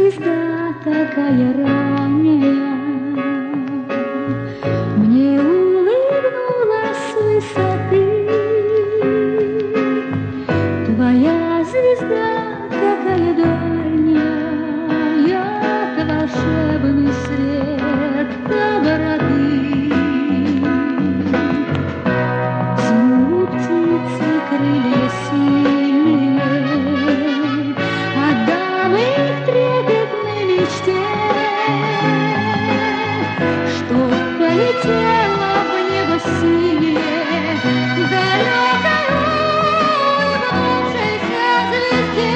звезда такая ранняя, мне улыбнулась с высоты. Твоя звезда такая дальняя, волшебный свет доброты. Взмут птицы крылья синие, отдам их трепетной мечте, чтоб полетела в небо синее, далекой улыбнувшейся звезде.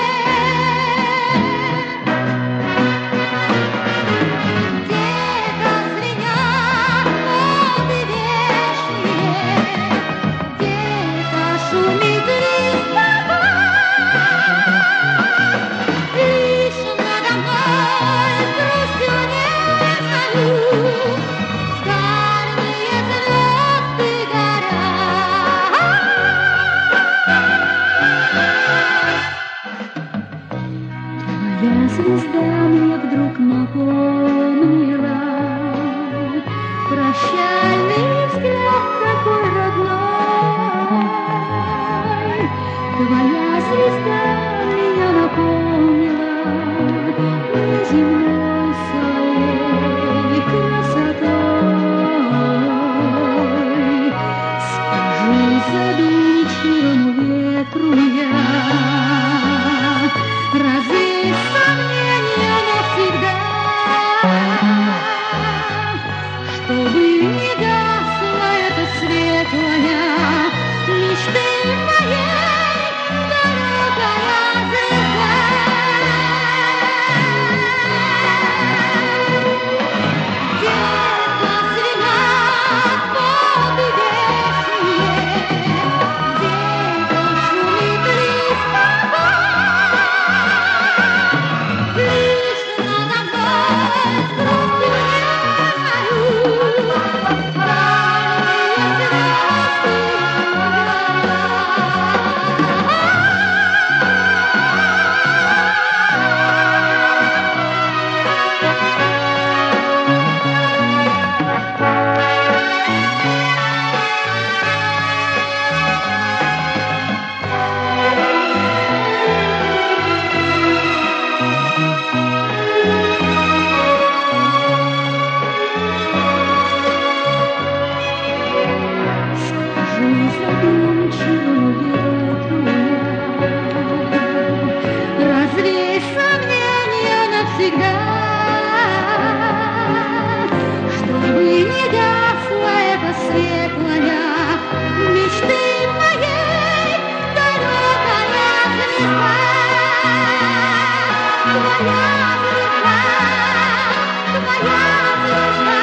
Где-то звенят ноты вешние, где-то шумит листвой, лишь надо мной грустью незнаю дальние звезды горят. Твоя звезда мне вдруг напомнила прощальный взгляд такой родной. Твоя звезда меня напомнила неземной своей красотой. Скажу задумчивому ветру я, развей сомнения навсегда, чтобы не гасла эта светлая мечты моей далекая звезда. Где-то звенят ноты вешние, где-то шумит листвой, лишь надо мной грустью незнаю дальние звезды скажу задумчивому ветру я, развей сомнения навсегда, чтобы не гасла эта светлая мечты моей далекая звезда. Твоя звезда, твоя звезда.